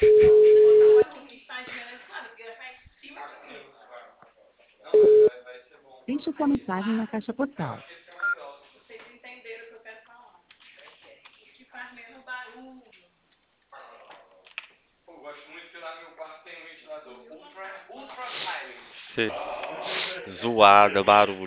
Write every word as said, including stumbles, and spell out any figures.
Ó, se você botar uma mensaginha lá de lado, porque vai ficar em cima de mim. Deixe sua mensagem na caixa postal. Vocês entenderam o que eu quero falar. O que faz menos barulho. Pô, gosto muito que lá no meu quarto tem um ventilador Ultra, Ultra Silent. Cê- Zoada, barulho.